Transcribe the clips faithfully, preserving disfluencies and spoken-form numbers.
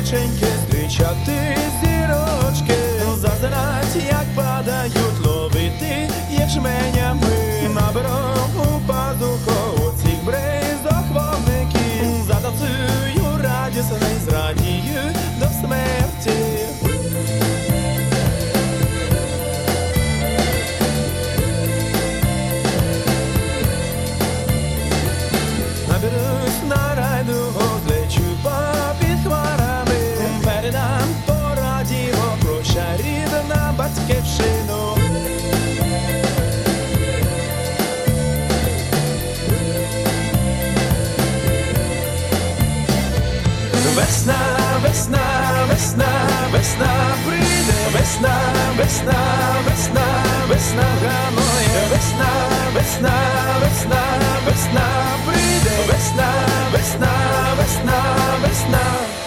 дівченьки, зустрічати зірочки, зазирать, як падають, ловити ячменями. На берегу пазуху цих бризок вогники, затанцюю радісний, зрадію до смерті. Наберусь на райдугу, злечу попід хмарами, передам по радіо, прощай, рідна батьківщину. Весна, весна, весна, весна прийде, весна, весна, весна, весна гамує, весна, весна, весна, весна прийде, весна, весна, весна, весна.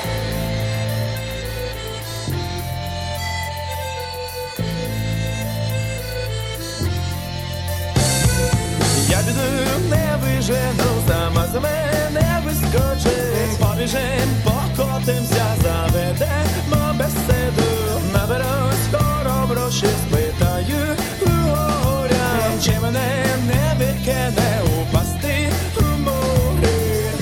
Я біду не вижену, сама з мене вискочить, побіжим, покотимся, заведемо беседу. Наберусь хороброщі, спитаю у горя, чи мене не викине упасти у морі.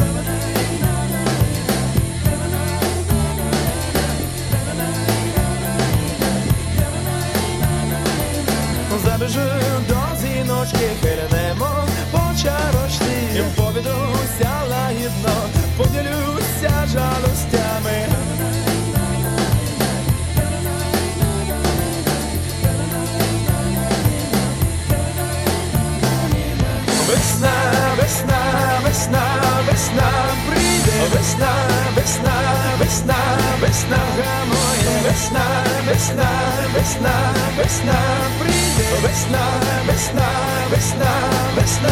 Забіжу до зіночки, хильнемо по чарочці, повідуся лагідно, поділюся жалостями. Весна, весна, весна, весна прийде, весна, весна, весна, весна гамує, весна, весна, весна, весна прийде, весна, весна, весна, весна.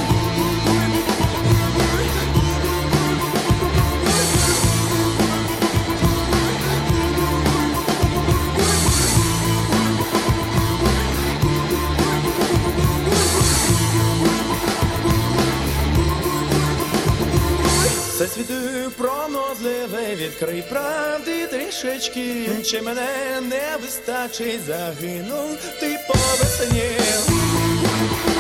Все світу пронозливе, відкрий правди трішечки, чи мене не вистачить, загинув ти по весні.